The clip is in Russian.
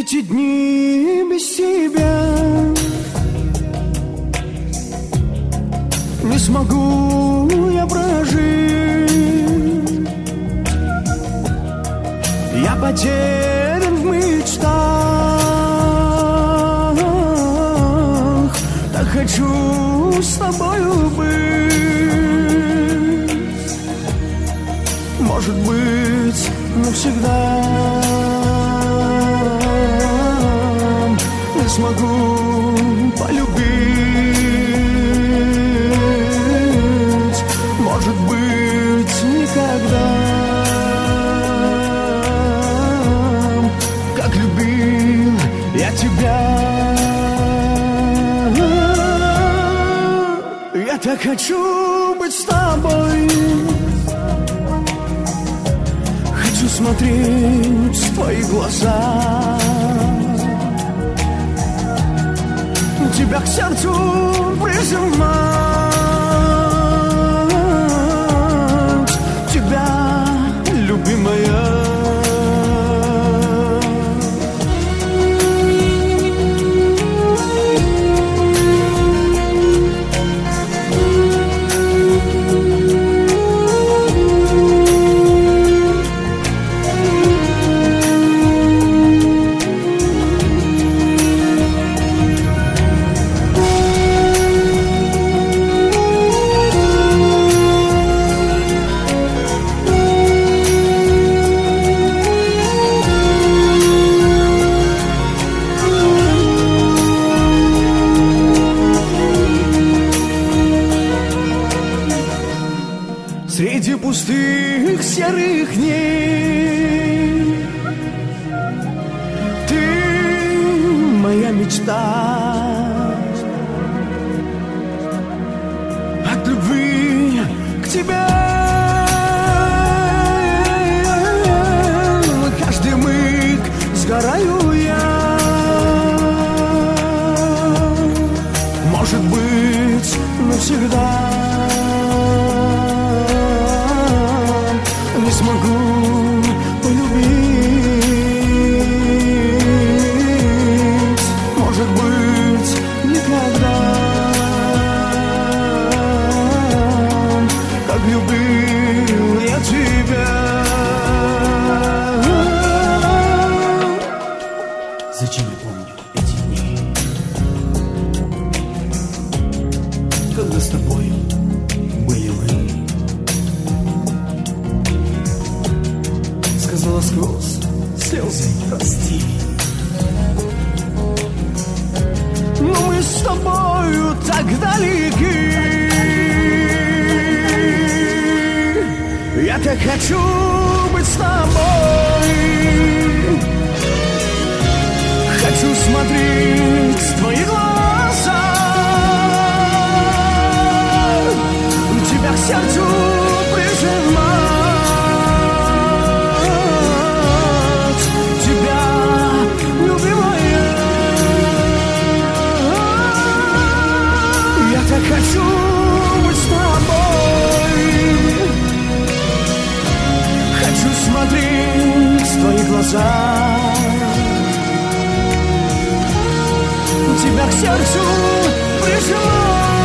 Эти дни без тебя не смогу я прожить. Я потерян в мечтах, так хочу с тобою быть. Может быть, навсегда не смогу полюбить. Может быть, никогда, как любил я тебя. Я так хочу быть с тобой, хочу смотреть в твои глаза, тебя к сердцу прижимать, тебя, любимая. Среди пустых серых дней ты моя мечта. От любви к тебе каждый миг сгораю я. Может быть, навсегда не смогу полюбить. Может быть, никогда, как любил я тебя. Зачем я помню эти дни, когда с тобой были мы? Сказала сквозь слезы прости. Но мы с тобою так далеки. Я так хочу быть с тобой, хочу смотреть в твои глаза, тебя к сердцу прижимать, тебя, любимая. Я так хочу быть с тобой, хочу смотреть в твои глаза, тебя к сердцу прижимать.